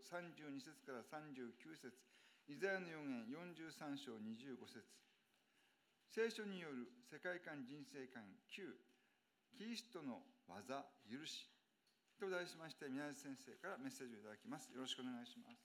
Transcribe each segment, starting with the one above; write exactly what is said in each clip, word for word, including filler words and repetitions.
さんじゅうに節からさんじゅうきゅう節、イザヤの予言よんじゅうさん章にじゅうご節、聖書による世界観人生観きゅう、キリストの技許しと題しまして、宮地先生からメッセージをいただきます。よろしくお願いします。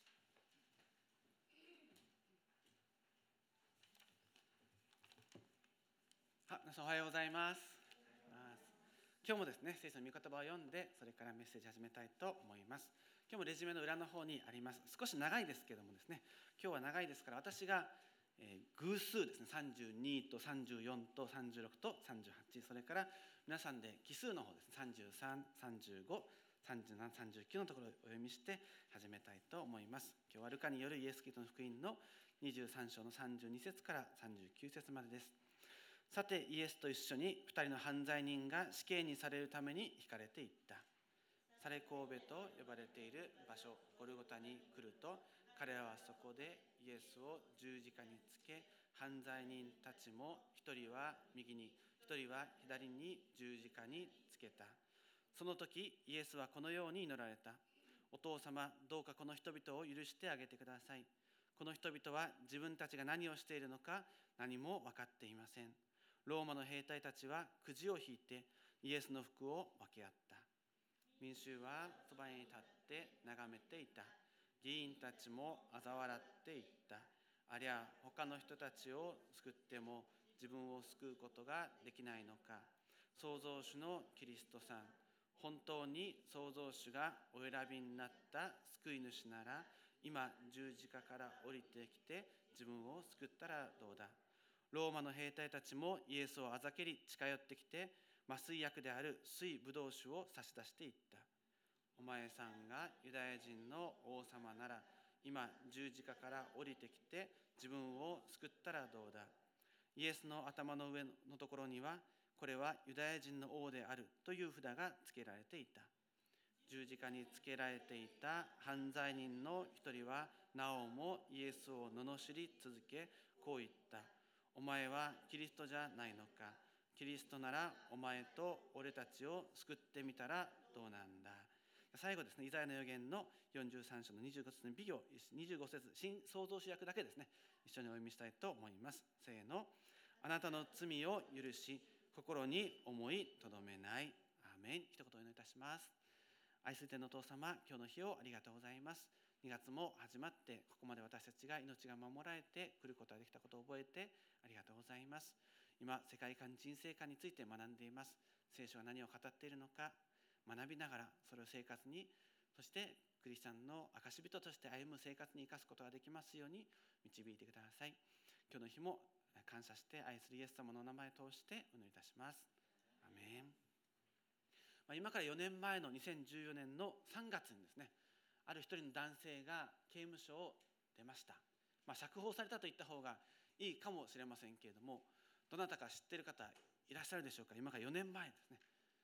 あ、皆さんおはようございます。今日もですね、聖書の御言葉を読んで、それからメッセージを始めたいと思います。今日もレジュメの裏の方にあります。少し長いですけどもですね、今日は長いですから、私が、えー、偶数ですね、さんじゅうにとさんじゅうよんとさんじゅうろくとさんじゅうはち、それから皆さんで奇数の方ですね、さんじゅうさん、さんじゅうご、さんじゅうなな、さんじゅうきゅうのところをお読みして始めたいと思います。今日はルカによるイエス・キリストの福音のにじゅうさん章のさんじゅうに節からさんじゅうきゅう節までです。さてイエスと一緒にふたりの犯罪人が死刑にされるために引かれていった。サレコーベと呼ばれている場所ゴルゴタに来ると、彼らはそこでイエスを十字架につけ、犯罪人たちも一人は右に一人は左に十字架につけた。その時イエスはこのように祈られた。お父様、どうかこの人々を許してあげてください。この人々は自分たちが何をしているのか何も分かっていません。ローマの兵隊たちはくじを引いてイエスの服を分け合った。民衆はそばに立って眺めていた。議員たちも嘲笑っていった。ありゃ他の人たちを救っても自分を救うことができないのか。創造主のキリストさん、本当に創造主がお選びになった救い主なら、今十字架から降りてきて自分を救ったらどうだ。ローマの兵隊たちもイエスをあざけり近寄ってきて、麻酔薬である水ブドウ酒を差し出していった。お前さんがユダヤ人の王様なら、今十字架から降りてきて自分を救ったらどうだ。イエスの頭の上のところには、これはユダヤ人の王であるという札がつけられていた。十字架につけられていた犯罪人の一人はなおもイエスを罵り続け、こう言った。お前はキリストじゃないのか。キリストならお前と俺たちを救ってみたらどうなんだ。最後ですね、イザヤの預言のよんじゅうさん章のにじゅうご節の美行、にじゅうご節、新創造主訳だけですね、一緒にお読みしたいと思います。せーの。あなたの罪を許し、心に思いとどめない。アーメン。一言お祈りいたします。愛する天のお父様、今日の日をありがとうございます。にがつも始まって、ここまで私たちが命が守られて来ることができたことを覚えてありがとうございます。今、世界観、人生観について学んでいます。聖書は何を語っているのか学びながら、それを生活に、そしてクリスチャンの証人として歩む生活に生かすことができますように導いてください。今日の日も感謝して愛するイエス様のお名前を通してお祈りいたします。アーメン。今からよねんまえのにせんじゅうよねんのさんがつにですね、ある一人の男性が刑務所を出ました。まあ、釈放されたと言った方がいいかもしれませんけれども、どなたか知っている方いらっしゃるでしょうか。今からよねんまえですね、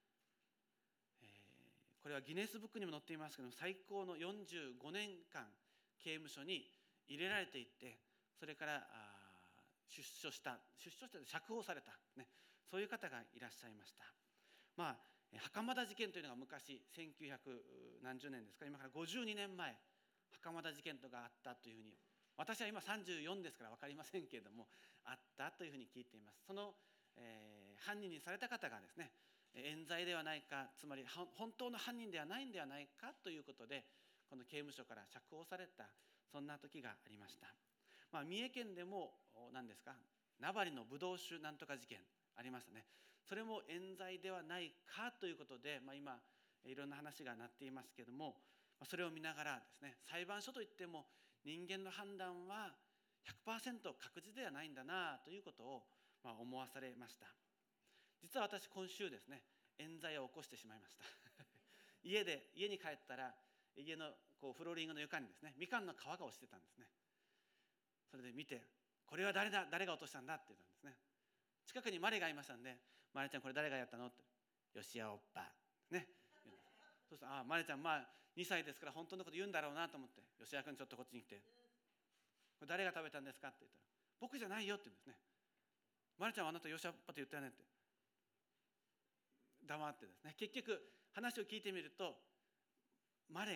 えー、これはギネスブックにも載っていますけども、最高のよんじゅうごねんかん刑務所に入れられていって、それからあ出所した出所して釈放された、ね、そういう方がいらっしゃいました。まあ袴田事件というのが昔せんきゅうひゃくなんじゅうねんですか、今からごじゅうにねんまえ袴田事件とかあったというふうに、私は今さんじゅうよんですから分かりませんけれども、あったというふうに聞いています。その、えー、犯人にされた方がですね、冤罪ではないか、つまり本当の犯人ではないんではないかということで、この刑務所から釈放された、そんな時がありました。まあ、三重県でも何ですか、名張のブドウ酒なんとか事件ありましたね。それも冤罪ではないかということで、まあ、今いろんな話がなっていますけれども、それを見ながらですね、裁判所といっても人間の判断は ひゃくパーセント 確実ではないんだなということをまあ思わされました。実は私今週ですね、冤罪を起こしてしまいました家で家に帰ったら、家のこうフローリングの床にですね、みかんの皮が落ちてたんですね。それで見て、これは誰だ誰が落としたんだって言ったんですね。近くにマリがいましたんで、マリちゃんこれ誰がやったのって、よしやおっぱね。そうすると、ああマリちゃんまあにさいですから本当のこと言うんだろうなと思って、よしや君ちょっとこっちに来て、これ誰が食べたんですかって言ったら、僕じゃないよって言うんですね。マリちゃんはあなたよしやおっぱって言ったよねって。黙ってですね、結局話を聞いてみると、マレが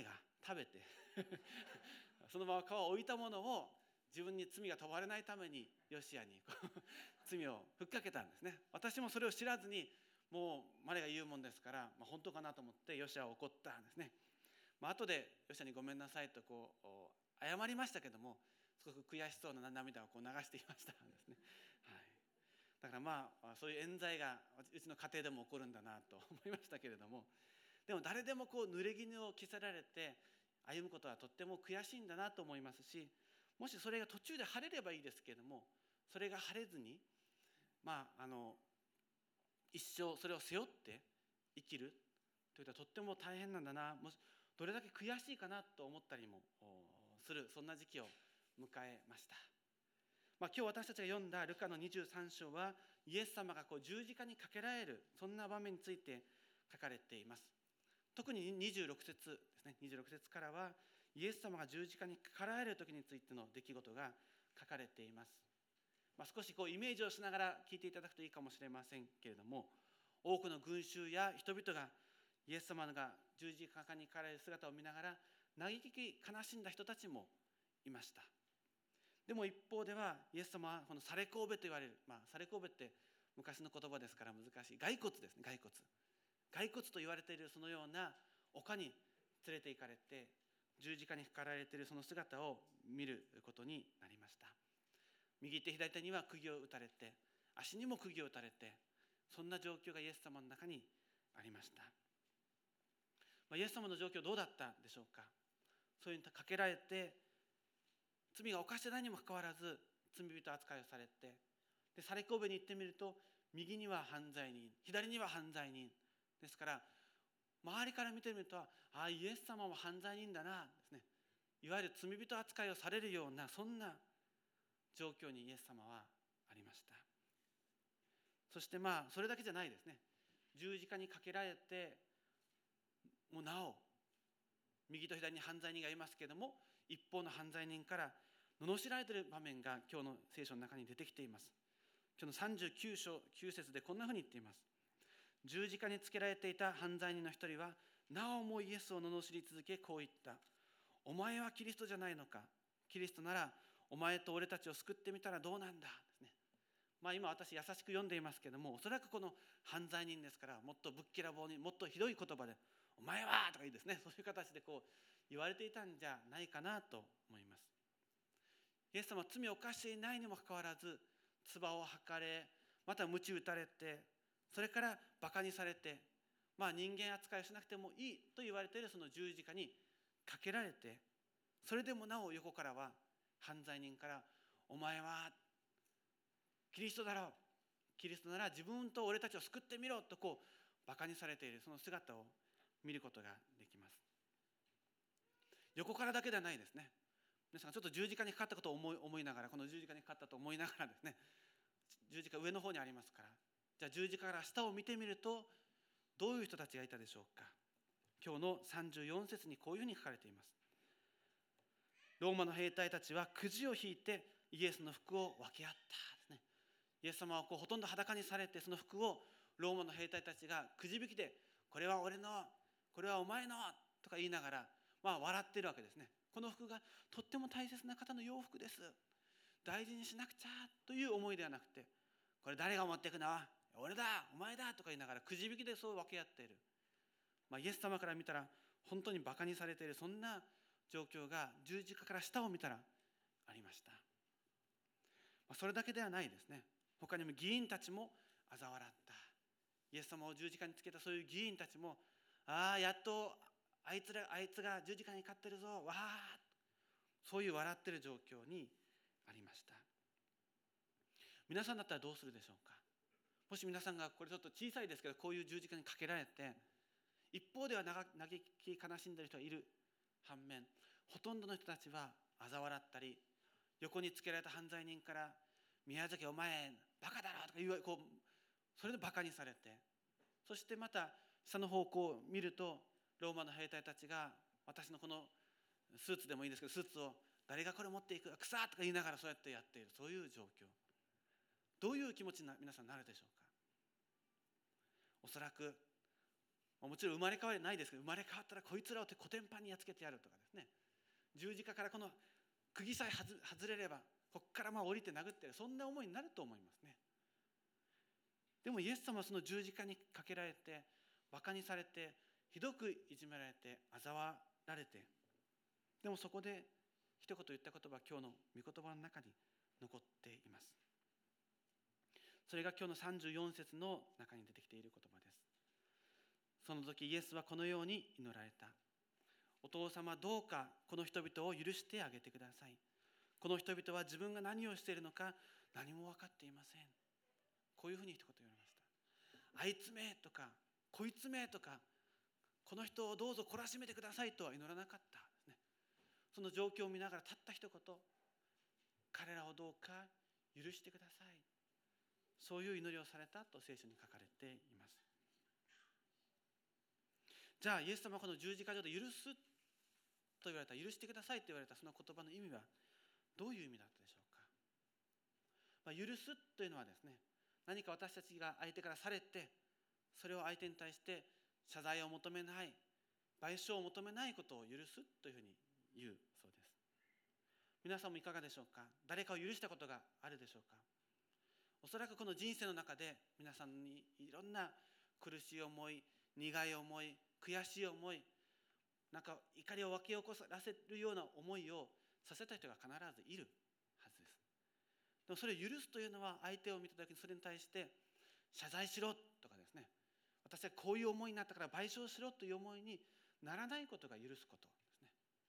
食べてそのまま皮を置いたものを自分に罪が問われないためにヨシアに罪をふっかけたんですね。私もそれを知らずに、もうマレが言うもんですから、まあ、本当かなと思ってヨシアを怒ったんですね。まあ後でヨシアにごめんなさいとこう謝りましたけども、すごく悔しそうな涙をこう流していましたですね。はい、だからまあそういう冤罪がうちの家庭でも起こるんだなと思いましたけれども、でも誰でもこう濡れ衣を着せられて歩むことはとっても悔しいんだなと思いますし、もしそれが途中で晴れればいいですけれども、それが晴れずに、まああの一生それを背負って生きるというのはとっても大変なんだな、もしどれだけ悔しいかなと思ったりもする、そんな時期を迎えました。まあ、今日私たちが読んだルカのにじゅうさん章は、イエス様がこう十字架にかけられる、そんな場面について書かれています。特ににじゅうろく節ですね、にじゅうろく節からはイエス様が十字架にかかられる時についての出来事が書かれています。まあ、少しこうイメージをしながら聞いていただくといいかもしれませんけれども、多くの群衆や人々がイエス様が十字架にかかられる姿を見ながら嘆き悲しんだ人たちもいました。でも一方ではイエス様はこのサレコーベと言われる、まあ、サレコーベって昔の言葉ですから難しい骸骨ですね、骸骨骸骨と言われているそのような丘に連れて行かれて、十字架にかかられているその姿を見ることになりました。右手左手には釘を打たれて、足にも釘を打たれて、そんな状況がイエス様の中にありました。まあ、イエス様の状況どうだったでしょうか。そういうのにかけられて、罪が犯してないにもかかわらず罪人扱いをされて、でサレコーベに行ってみると、右には犯罪人、左には犯罪人ですから、周りから見てみると、ああイエス様も犯罪人だなですね、いわゆる罪人扱いをされるような、そんな状況にイエス様はありました。そしてまあそれだけじゃないですね。十字架にかけられてもうなお右と左に犯罪人がいますけれども、一方の犯罪人から罵られている場面が今日の聖書の中に出てきています。今日のさんじゅうきゅう章きゅう節でこんなふうに言っています。十字架につけられていた犯罪人の一人はなおもイエスを罵り続け、こう言った。お前はキリストじゃないのか。キリストならお前と俺たちを救ってみたらどうなんだですね。まあ今私優しく読んでいますけれども、おそらくこの犯罪人ですから、もっとぶっきらぼうに、もっとひどい言葉でお前はとかいいですね、そういう形でこう言われていたんじゃないかなと思います。イエス様は罪を犯していないにもかかわらず、唾を吐かれ、また鞭打たれて、それからバカにされて、まあ人間扱いをしなくてもいいと言われているその十字架にかけられて、それでもなお横からは犯罪人からお前はキリストだろう、キリストなら自分と俺たちを救ってみろとこうバカにされているその姿を見ることができます。横からだけではないですね。皆さんちょっと十字架にかかったことを思い、思いながら、この十字架にかかったと思いながらですね、十字架上の方にありますから、じゃあ十字架から下を見てみるとどういう人たちがいたでしょうか。今日のさんじゅうよん節にこういうふうに書かれています。ローマの兵隊たちはくじを引いてイエスの服を分け合ったですね。イエス様はこうほとんど裸にされて、その服をローマの兵隊たちがくじ引きで、これは俺の、これはお前のとか言いながら、まあ笑っているわけですね。この服がとっても大切な方の洋服です、大事にしなくちゃという思いではなくて、これ誰が持っていくの、俺だ、お前だとか言いながらくじ引きでそう分け合っている、まあ、イエス様から見たら本当にバカにされている、そんな状況が十字架から下を見たらありました。まあ、それだけではないですね。他にも議員たちも嘲笑った。イエス様を十字架につけたそういう議員たちも、ああやっとあいつらあいつが十字架にかかってるぞ、わあ、そういう笑ってる状況にありました。皆さんだったらどうするでしょうか。もし皆さんが、これちょっと小さいですけど、こういう十字架にかけられて、一方では嘆き悲しんでいる人がいる反面、ほとんどの人たちは嘲笑ったり、横につけられた犯罪人から宮崎お前バカだろとか言う、こうそれでバカにされて、そしてまた下の方向を見ると、ローマの兵隊たちが私のこのスーツでもいいですけど、スーツを誰がこれ持っていく、くさとか言いながらそうやってやっている、そういう状況。どういう気持ちに皆さんなるでしょうか。おそらくもちろん生まれ変わりないですけど、生まれ変わったらこいつらをコテンパンにやっつけてやるとかですね、十字架からこの釘さえ外れればここからまあ降りて殴ってる、そんな思いになると思いますね。でもイエス様はその十字架にかけられて、バカにされて、ひどくいじめられて、嘲笑られて、でもそこで一言言った言葉は今日の御言葉の中に残っています。それが今日のさんじゅうよん節の中に出てきている言葉です。その時イエスはこのように祈られた。お父様、どうかこの人々を許してあげてください。この人々は自分が何をしているのか何も分かっていません。こういうふうに一言言われました。あいつめとかこいつめとか、この人をどうぞ懲らしめてくださいとは祈らなかったですね。その状況を見ながらたった一言、彼らをどうか許してください、そういう祈りをされたと聖書に書かれています。じゃあイエス様はこの十字架上で許すと言われた、許してくださいと言われたその言葉の意味はどういう意味だったでしょうか。まあ、許すというのはですね、何か私たちが相手からされて、それを相手に対して謝罪を求めない、賠償を求めないことを許すというふうに言うそうです。皆さんもいかがでしょうか。誰かを許したことがあるでしょうか。おそらくこの人生の中で皆さんにいろんな苦しい思い、苦い思い、悔しい思い、なんか怒りを沸き起こらせるような思いをさせた人が必ずいるはずです。でもそれを許すというのは、相手を見たときにそれに対して謝罪しろとかですね、私はこういう思いになったから賠償しろという思いにならないことが許すことですね。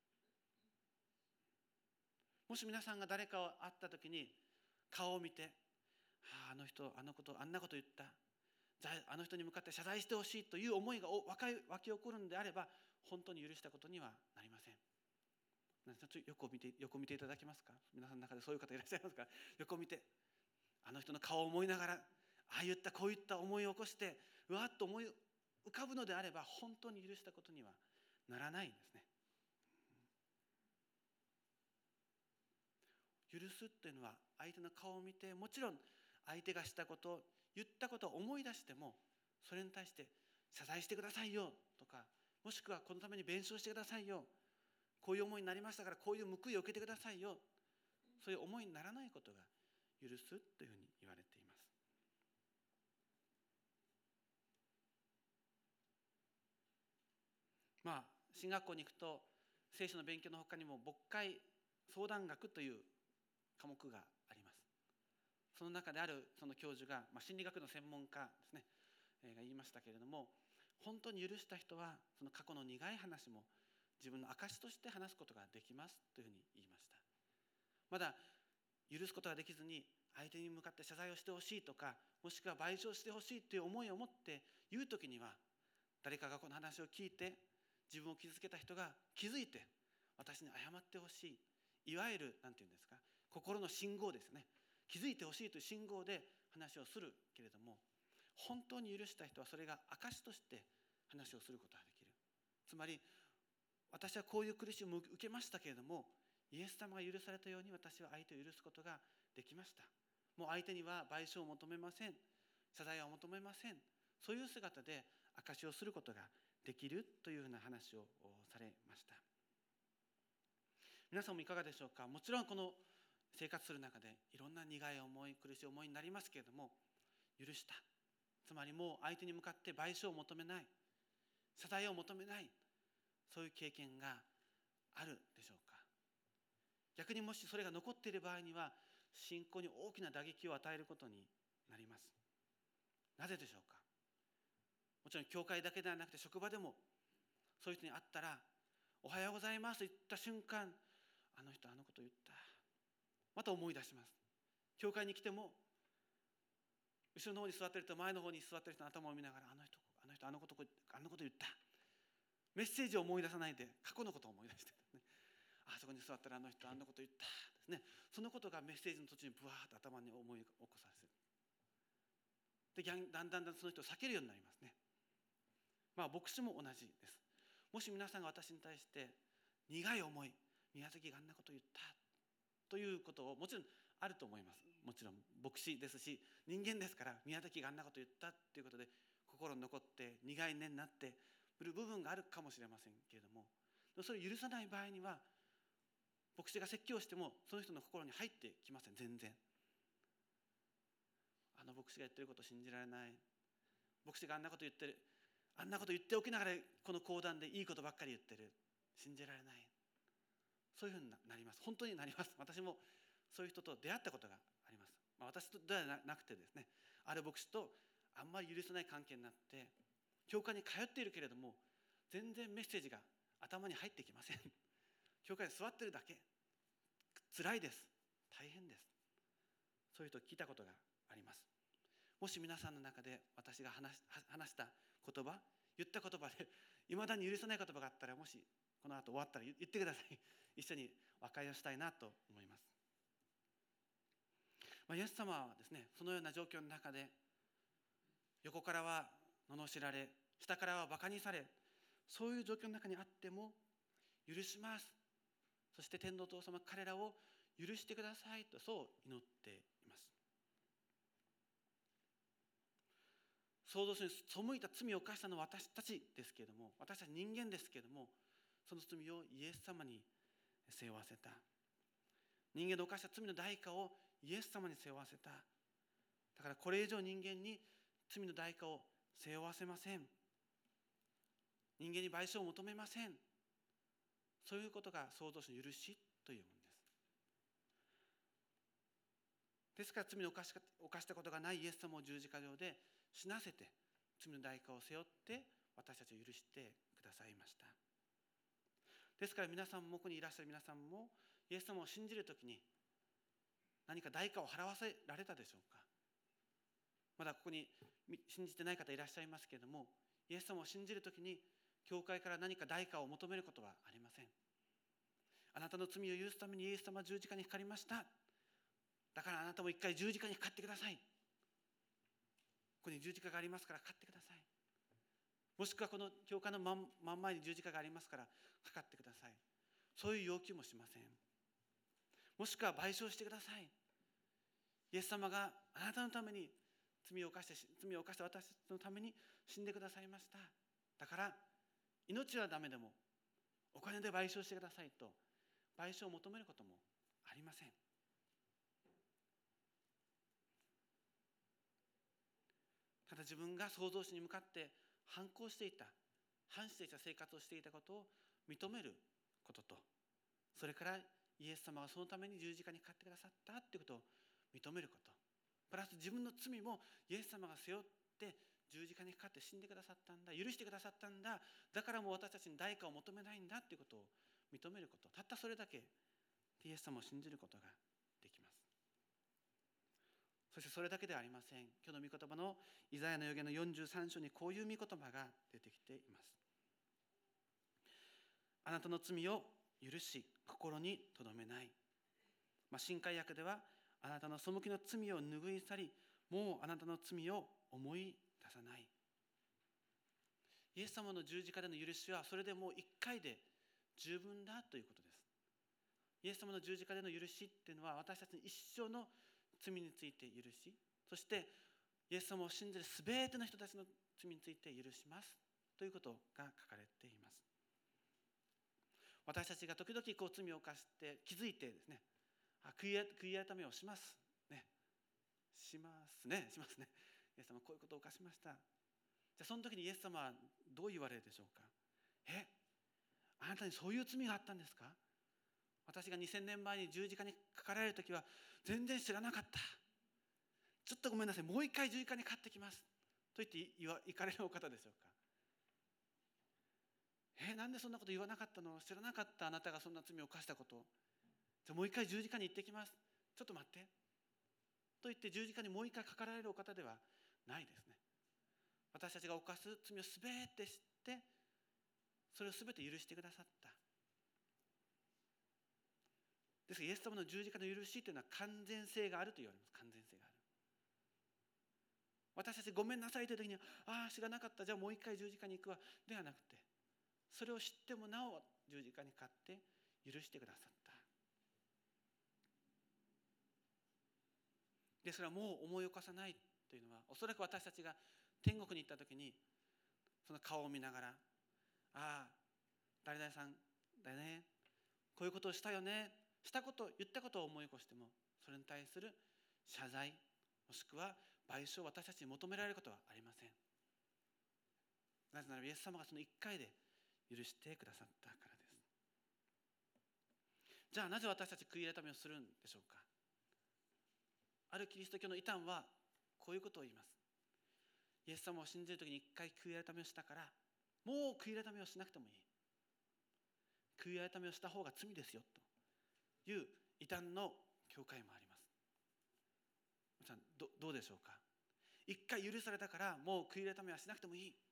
もし皆さんが誰かを会ったときに顔を見て、はあ、あの人あのことあんなこと言った、じゃああの人に向かって謝罪してほしいという思いが湧き起こるのであれば、本当に許したことにはなりません。皆さんちょっと横を見て、横を見ていただけますか。皆さんの中でそういう方いらっしゃいますか。横を見て、あの人の顔を思いながら、ああ言ったこういった思いを起こしてうわっと思い浮かぶのであれば、本当に許したことにはならないんですね。許すというのは、相手の顔を見て、もちろん相手がしたこと、言ったことを思い出しても、それに対して謝罪してくださいよとか、もしくはこのために弁償してくださいよ、こういう思いになりましたからこういう報いを受けてくださいよ、そういう思いにならないことが許すというふうに言われています。まあ進学校に行くと、聖書の勉強の他にも牧会相談学という科目があります。その中であるその教授が、まあ、心理学の専門家ですね、えー、が言いましたけれども、本当に許した人はその過去の苦い話も自分の証として話すことができますというふうに言いました。まだ許すことができずに相手に向かって謝罪をしてほしいとか、もしくは賠償してほしいという思いを持って言うときには、誰かがこの話を聞いて自分を傷つけた人が気づいて私に謝ってほしい、いわゆる何て言うんですか、心の信号ですね。気づいてほしいという信号で話をするけれども、本当に許した人はそれが証として話をすることができる。つまり、私はこういう苦しみを受けましたけれども、イエス様が許されたように私は相手を許すことができました。もう相手には賠償を求めません、謝罪は求めません、そういう姿で証をすることができるというふうな話をされました。皆さんもいかがでしょうか。もちろんこの生活する中でいろんな苦い思い、苦しい思いになりますけれども、許した、つまりもう相手に向かって賠償を求めない、謝罪を求めない、そういう経験があるでしょうか。逆にもしそれが残っている場合には、信仰に大きな打撃を与えることになります。なぜでしょうか。もちろん教会だけではなくて職場でも、そういう人に会ったらおはようございますと言った瞬間、あの人あのこと言った、また思い出します。教会に来ても後ろの方に座っていると前の方に座っている人の頭を見ながら、あの人あの人あのことあのこと言った、メッセージを思い出さないで過去のことを思い出してる、ね、あそこに座ったらあの人あんなこと言ったですね。そのことがメッセージの途中にブワーッと頭に思い起こさせる。でだんだんだんだんその人を避けるようになりますね。まあ牧師も同じです。もし皆さんが私に対して苦い思い、宮崎があんなことを言ったということをもちろんあると思います。もちろん牧師ですし人間ですから、宮崎があんなことを言ったということで心心に残って苦い根になっている部分があるかもしれませんけれども、それを許さない場合には牧師が説教してもその人の心に入ってきません。全然あの牧師が言ってること信じられない、牧師があんなこと言ってる、あんなこと言っておきながらこの講談でいいことばっかり言ってる、信じられない、そういうふうになります。本当になります。私もそういう人と出会ったことがあります。まあ、私とではなくてですね、ある牧師とあんまり許せない関係になって教会に通っているけれども全然メッセージが頭に入ってきません。教会に座ってるだけ、辛いです、大変です。そういう人を聞いたことがあります。もし皆さんの中で私が話し、話した言葉、言った言葉でいまだに許せない言葉があったら、もしこの後終わったら言ってください。一緒に和解をしたいなと思います。まあ、イエス様はですね、そのような状況の中で横からは罵られ、下からはバカにされ、そういう状況の中にあっても許します、そして天のお父様彼らを許してくださいと、そう祈っています。創造主に背いた罪を犯したのは私たちですけれども、私たち人間ですけれども、その罪をイエス様に背負わせた。人間の犯した罪の代価をイエス様に背負わせた。だからこれ以上人間に罪の代価を背負わせません。人間に賠償を求めません。そういうことが創造主の許しというものです。ですから罪の犯し犯したことがないイエス様を十字架上で死なせて、罪の代価を背負って私たちを許してくださいました。ですから皆さんも、ここにいらっしゃる皆さんもイエス様を信じるときに何か代価を払わせられたでしょうか。まだここに信じてない方いらっしゃいますけれども、イエス様を信じるときに教会から何か代価を求めることはありません。あなたの罪を許すためにイエス様は十字架にかかりました。だからあなたも一回十字架にかかってください。ここに十字架がありますからかかってください。もしくはこの教会の真ん前に十字架がありますからかかってください。そういう要求もしません。もしくは賠償してください。イエス様があなたのために罪を犯して罪を犯した私のために死んでくださいました。だから命はダメでもお金で賠償してくださいと賠償を求めることもありません。ただ自分が創造主に向かって反抗していた、反していた生活をしていたことを認めることと、それからイエス様がそのために十字架にかかってくださったということを認めること、プラス自分の罪もイエス様が背負って十字架にかかって死んでくださったんだ、許してくださったんだ、だからもう私たちに代価を求めないんだということを認めること、たったそれだけイエス様を信じることができます。そしてそれだけではありません。今日の御言葉のイザヤの預言のよんじゅうさん章にこういう御言葉が出てきています。あなたの罪を許し心にとどめない。まあ、新海訳ではあなたの背きの罪を拭い去り、もうあなたの罪を思い出さない。イエス様の十字架での許しはそれでもう一回で十分だということです。イエス様の十字架での許しっていうのは私たちの一生の罪について許し、そしてイエス様を信じるすべての人たちの罪について許しますということが書かれています。私たちが時々こう罪を犯して気づいてですね、あ悔い、悔い改めをしますね、しますねしますねイエス様こういうことを犯しました。じゃあその時にイエス様はどう言われるでしょうか。え、あなたにそういう罪があったんですか。私がにせんねんまえに十字架にかかられる時は全然知らなかった。ちょっとごめんなさい、もう一回十字架にかかってきますと言って言わ行かれるお方でしょうか。え、なんでそんなこと言わなかったの、知らなかった、あなたがそんな罪を犯したこと。じゃあもう一回十字架に行ってきます、ちょっと待ってと言って十字架にもう一回かかられるお方ではないですね。私たちが犯す罪をすべて知ってそれをすべて許してくださった。ですからイエス様の十字架の許しというのは完全性があると言われます。完全性がある。私たちごめんなさいという時には、ああ知らなかった、じゃあもう一回十字架に行くわではなくて、それを知ってもなお十字架にかかって許してくださった。ですからもう思い起こさないというのは、おそらく私たちが天国に行った時にその顔を見ながら、ああ誰々さんだよね、こういうことをしたよね、したこと言ったことを思い起こしても、それに対する謝罪もしくは賠償を私たちに求められることはありません。なぜならイエス様がその一回で許してくださったからです。じゃあなぜ私たち悔い改めをするんでしょうか。あるキリスト教の異端はこういうことを言います。イエス様を信じるときに一回悔い改めをしたから、もう悔い改めをしなくてもいい、悔い改めをした方が罪ですよという異端の教会もあります。皆さん ど, どうでしょうか。一回許されたからもう悔い改めはしなくてもいい、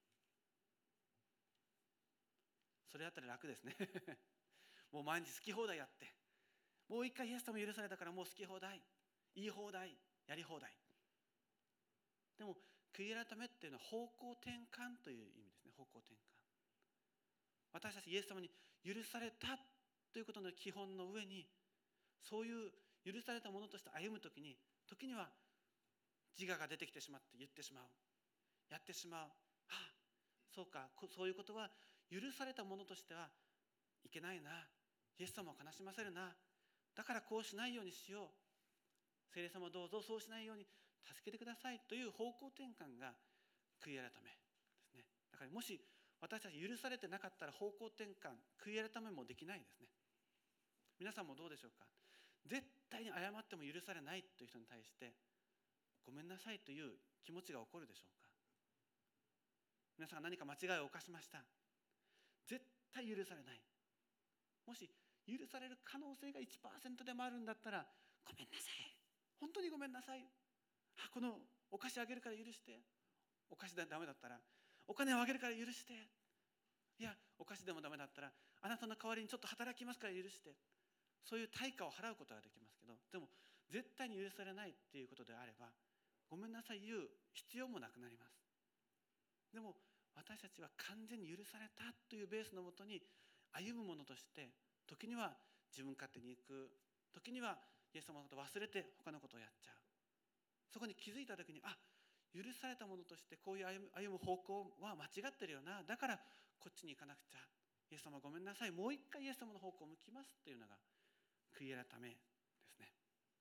それだったら楽ですねもう毎日好き放題やって、もう一回イエス様許されたからもう好き放題、言い放題、やり放題。でも悔い改めっていうのは方向転換という意味ですね。方向転換、私たちイエス様に許されたということの基本の上に、そういう許されたものとして歩むときに、時には自我が出てきてしまって言ってしまう、やってしまう、ああそうか、そういうことは許されたものとしてはいけないな、イエス様を悲しませるな、だからこうしないようにしよう、聖霊様どうぞそうしないように助けてくださいという方向転換が悔い改めですね。だからもし私たち許されてなかったら方向転換、悔い改めもできないですね。皆さんもどうでしょうか。絶対に謝っても許されないという人に対してごめんなさいという気持ちが起こるでしょうか。皆さんが何か間違いを犯しました、絶対許されない、もし許される可能性が いちパーセント でもあるんだったら、ごめんなさい、本当にごめんなさい、あこのお菓子あげるから許して、お菓子でダメだったらお金をあげるから許して、いやお菓子でもダメだったらあなたの代わりにちょっと働きますから許して、そういう対価を払うことができますけど、でも絶対に許されないっていうことであれば、ごめんなさい言う必要もなくなります。でも私たちは完全に許されたというベースのもとに歩むものとして、時には自分勝手に行く、時にはイエス様のことを忘れて他のことをやっちゃう。そこに気づいた時に、あ許されたものとしてこういう歩む、歩む方向は間違ってるよな、だからこっちに行かなくちゃ、イエス様ごめんなさい、もう一回イエス様の方向を向きますというのが悔い改めですね。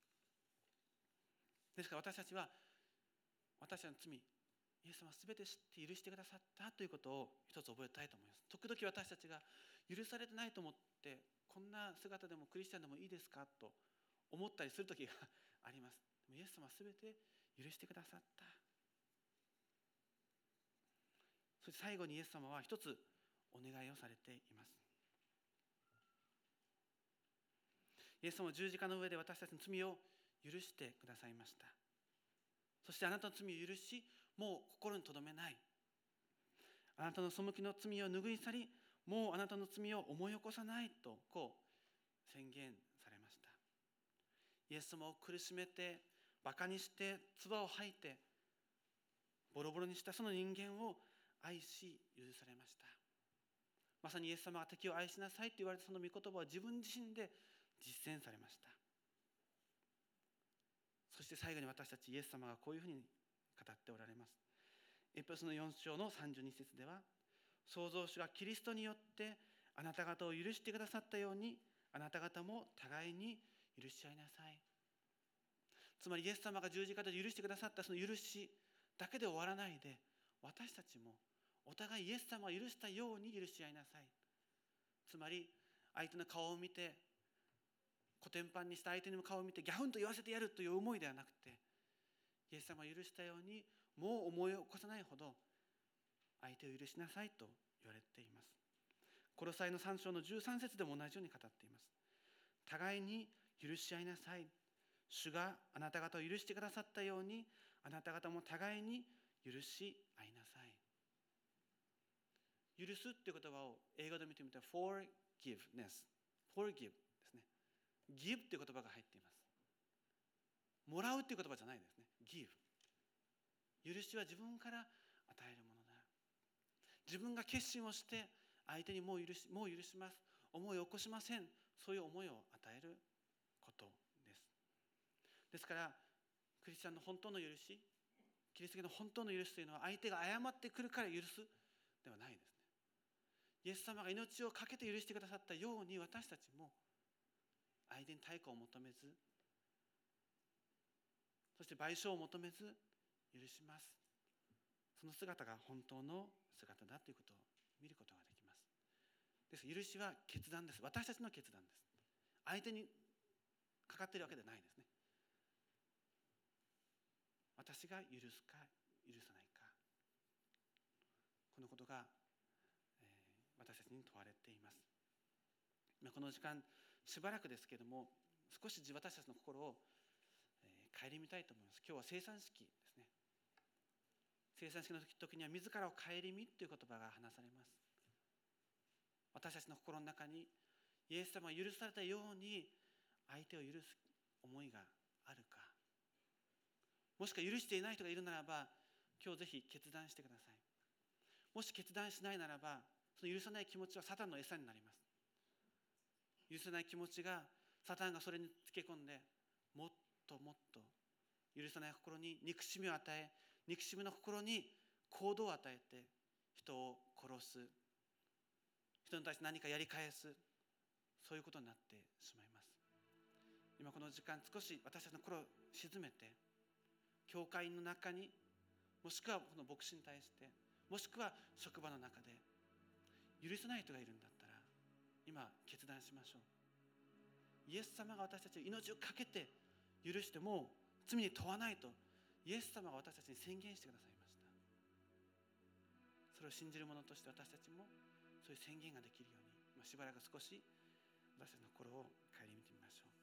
ですから私たちは私たちの罪、イエス様は全て知って許してくださったということを一つ覚えたいと思います。時々私たちが許されてないと思って、こんな姿でもクリスチャンでもいいですかと思ったりする時があります。でもイエス様は全て許してくださった。そして最後にイエス様は一つお願いをされています。イエス様は十字架の上で私たちの罪を許してくださいました。そしてあなたの罪を許し、もう心に留めない、あなたの背きの罪を拭い去り、もうあなたの罪を思い起こさないとこう宣言されました。イエス様を苦しめて、バカにして、唾を吐いてボロボロにしたその人間を愛し許されました。まさにイエス様が敵を愛しなさいと言われたその御言葉を自分自身で実践されました。そして最後に私たちイエス様がこういうふうに語っておられます。エペソのよん章のさんじゅうに節では、創造主がキリストによってあなた方を許してくださったように、あなた方も互いに許し合いなさい。つまりイエス様が十字架で許してくださったその許しだけで終わらないで、私たちもお互いイエス様が許したように許し合いなさい。つまり相手の顔を見て、コテンパンにした相手の顔を見てギャフンと言わせてやるという思いではなくて、イエス様を許したようにもう思い起こさないほど相手を許しなさいと言われています。コロサイのさん章のじゅうさん節でも同じように語っています。互いに許し合いなさい。主があなた方を許してくださったように、あなた方も互いに許し合いなさい。許すっていう言葉を英語で見てみたら forgiveness forgive ですね。 give っていう言葉が入っています。もらうっていう言葉じゃないですね。 give。 許しは自分から与えるものだ。自分が決心をして相手にもう許し、もう許します、思いを起こしません、そういう思いを与えることです。ですからクリスチャンの本当の許し、 キリスト教の本当の許しというのは相手が謝ってくるから許すではないですね。イエス様が命を懸けて許してくださったように、私たちも相手に対価を求めず、そして賠償を求めず許します。その姿が本当の姿だということを見ることができます。です。許しは決断です。私たちの決断です。相手にかかっているわけではないですね。私が許すか許さないか、このことが、えー、私たちに問われています。この時間しばらくですけれども、少し私たちの心を、えー、顧みたいと思います。今日は聖餐式ですね。聖餐式の時には自らを顧みという言葉が話されます。私たちの心の中にイエス様が許されたように相手を許す思いがあるか、もしくは許していない人がいるならば、今日ぜひ決断してください。もし決断しないならば、その許さない気持ちはサタンの餌になります。許さない気持ちが、サタンがそれにつけ込んで、もっともっと許さない心に憎しみを与え、憎しみの心に行動を与えて人を殺す、人に対して何かやり返す、そういうことになってしまいます。今この時間、少し私たちの心を静めて、教会の中に、もしくはこの牧師に対して、もしくは職場の中で許せない人がいるんだったら、今決断しましょう。イエス様が私たちを命を懸けて許しても罪に問わないとイエス様が私たちに宣言してくださいました。それを信じる者として私たちもそういう宣言ができるように、しばらく少し私たちの心を顧みてみましょう。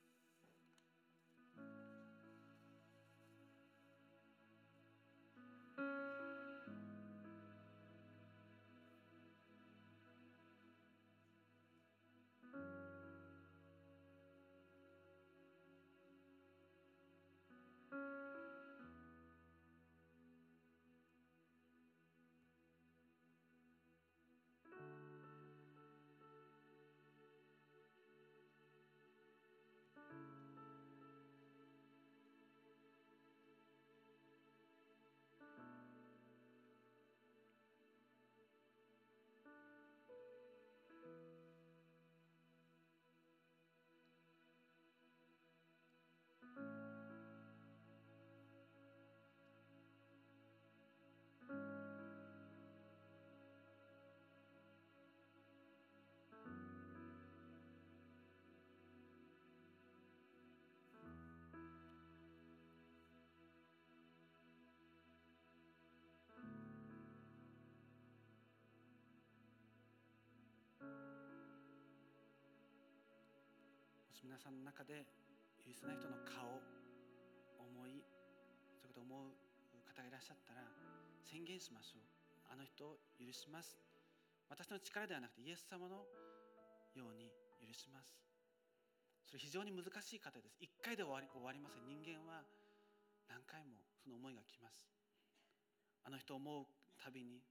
もし皆さんの中で許せない人の顔、思い、そういうことを思う方がいらっしゃったら宣言しましょう。あの人を許します。私の力ではなくてイエス様のように許します。それ非常に難しい方です。一回で終わり、終わりません。人間は何回もその思いが来ます。あの人を思うたびに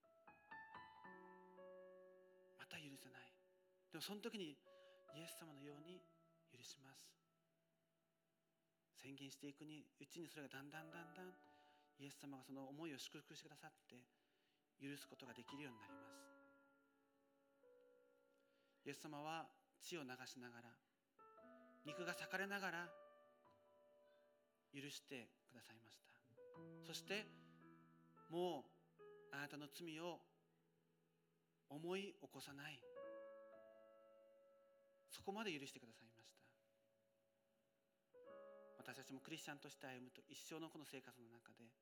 また許せない。でもその時にイエス様のように許します。宣言していくうちにそれがだんだんだんだんイエス様がその思いを祝福してくださって許すことができるようになります。イエス様は血を流しながら、肉が裂かれながら許してくださいました。そしてもうあなたの罪を思い起こさない、そこまで許してくださいました。私たちもクリスチャンとして歩むと一生のこの生活の中で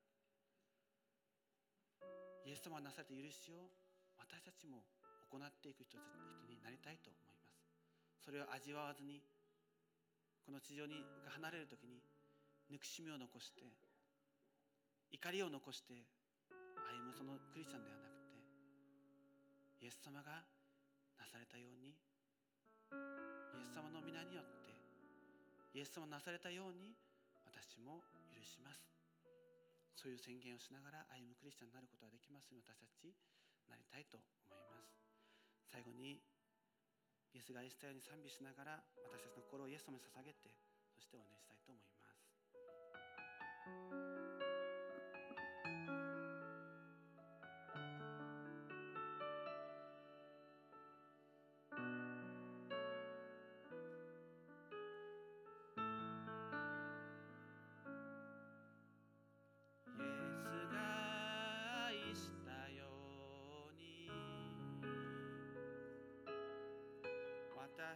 イエス様がなされた許しを私たちも行っていく人になりたいと思います。それを味わわずにこの地上にが離れるときに憎しみを残して怒りを残して歩むそのクリスチャンではなくて、イエス様がなされたように、イエス様の皆によってイエス様がなされたように私も許します。そういう宣言をしながら歩むクリスチャンになることができますように私たちなりたいと思います。最後にイエスが愛したように賛美しながら私たちの心をイエス様に捧げて、そしてお祈りしたいと思います。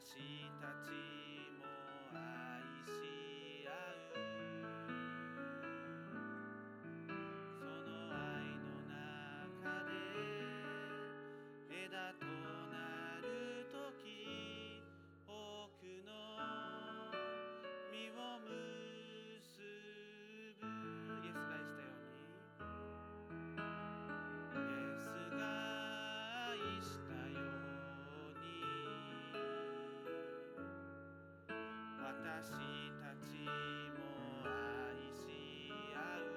私たちも愛し合う、その愛の中で枝となるとき、多くの実を結ぶ。イエスが愛したように、イエスが愛したように、私たちも愛し合う。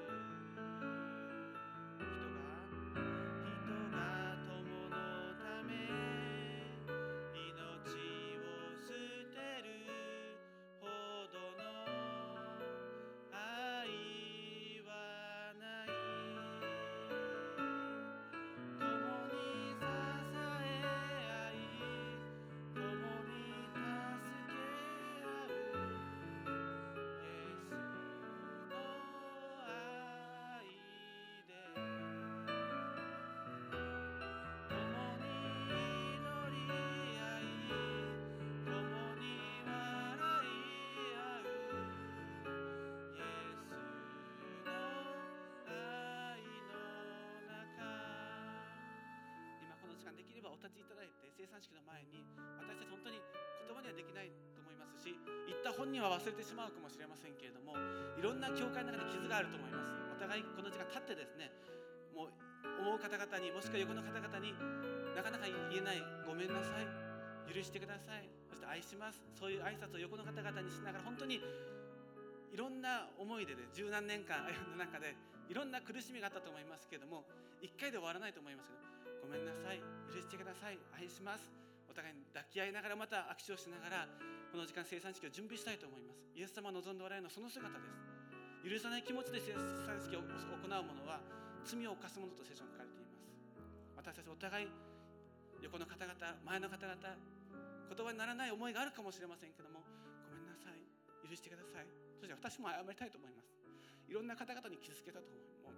人が人が友のため命を捨てるほどの愛はない。共に支え合い、共に助け合う。イエスの愛で共に祈り合い、共に笑い合う。イエスの愛の中。今この時間できればお立ちいただいて、生産式の前に、私たち本当に言葉にはできないと思いますし、言った本人は忘れてしまうかもしれませんけれども、いろんな教会の中で傷があると思います。お互いこの時間立ってですね、もう思う方々に、もしくは横の方々になかなか言えないごめんなさい、許してください、そして愛します、そういう挨拶を横の方々にしながら、本当にいろんな思いで、ね、十何年間歩んだ中でいろんな苦しみがあったと思いますけれども、一回で終わらないと思いますけど、ごめんなさい、許してください、愛します、お互いに抱き合いながら、また握手をしながら、この時間生産式を準備したいと思います。イエス様を望んでおられるのはその姿です。許さない気持ちで生産式を行う者は罪を犯す者と聖書に書かれています。私たちお互い、横の方々、前の方々、言葉にならない思いがあるかもしれませんけども、ごめんなさい、許してください、そして私も謝りたいと思います。いろんな方々に傷つけたと思います。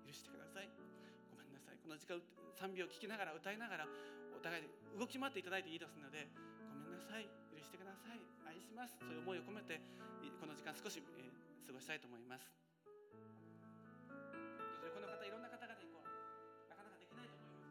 許してください、ごめんなさい。この時間賛美を聴きながら、歌いながら、お互い動き回っていただいていいですので、ごめんなさい、許してください、愛します、そういう思いを込めてこの時間少し、えー過ごしたいと思います。この方、いろんな方々にこうなかなかできないと思います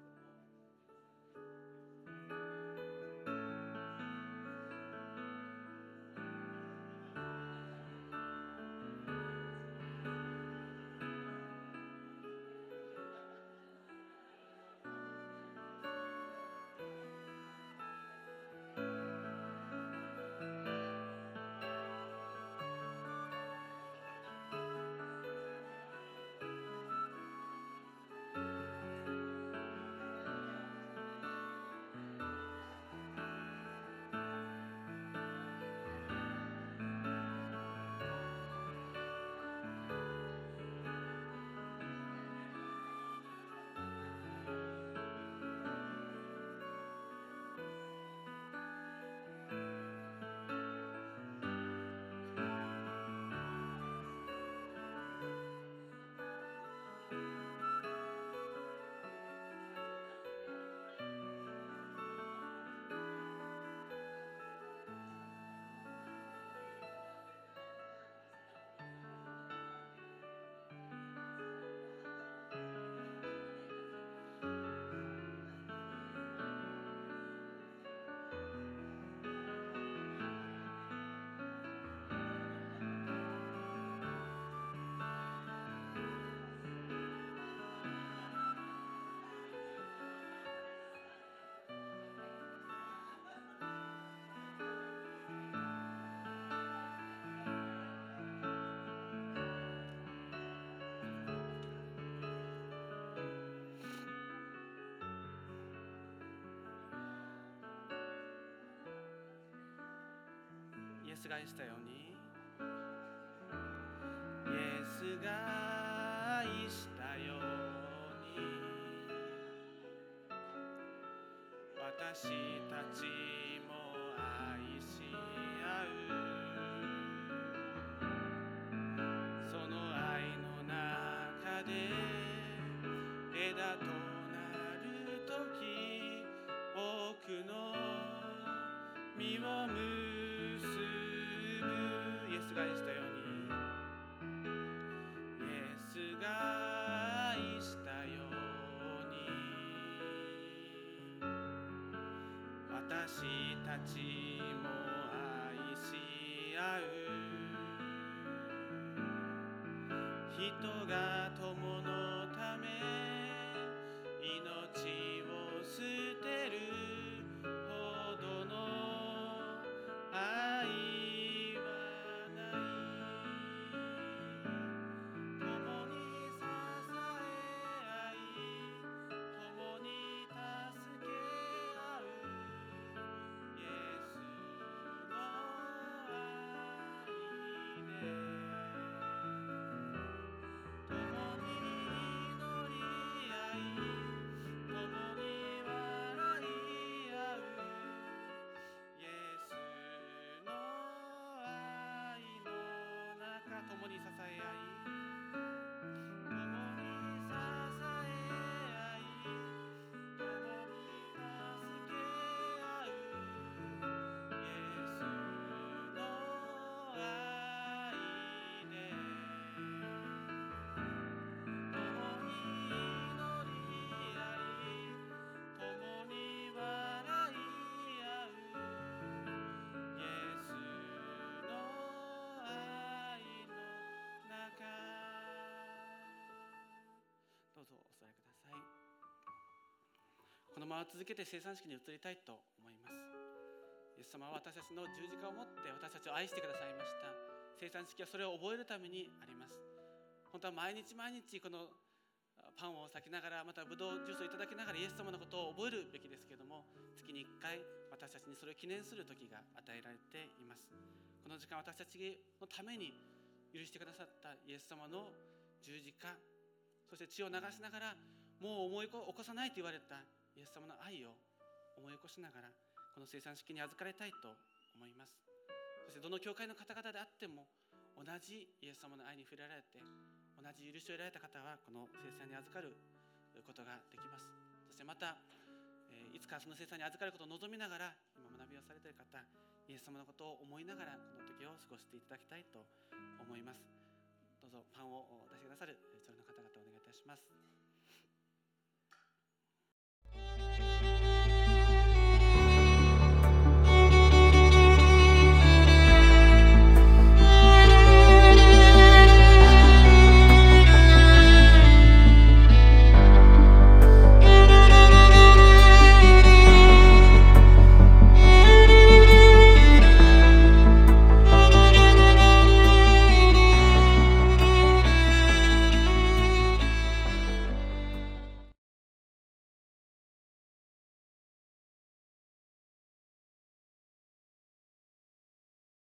イエスが愛したように、イエスが愛したように、私たちも愛し合う。その愛の中で枝となるとき、多くの私たちも愛し合う。人が友のため命を捨てるほどの愛はない。共に支え合い、共に助け合う。イエスの愛で共に祈り合い、共に笑い合う。イエスの愛の中、共に支え合い、共に支え合い、共に助け合う。イエスの愛で共に祈り合い、共に笑い合う。イエスの愛の中。どうぞお座りください。このまま続けて生産式に移りたいと思います。イエス様は私たちの十字架を持って私たちを愛してくださいました。生産式はそれを覚えるためにあります。本当は毎日毎日このパンを裂きながら、またブドウジュースをいただきながらイエス様のことを覚えるべきですけれども、月にいっかい私たちにそれを記念する時が与えられています。この時間、私たちのために許してくださったイエス様の十字架、そして血を流しながらもう思い起こさないと言われたイエス様の愛を思い起こしながら、この生産式に預かりたいと思います。そしてどの教会の方々であっても、同じイエス様の愛に触れられて、同じ許しを得られた方はこの生産に預かることができます。そしてまた、えーいつかその生産に預かることを望みながら今学びをされている方、イエス様のことを思いながらこの時を過ごしていただきたいと思います。どうぞパンを出してくださるそれの方々をお願いいたします。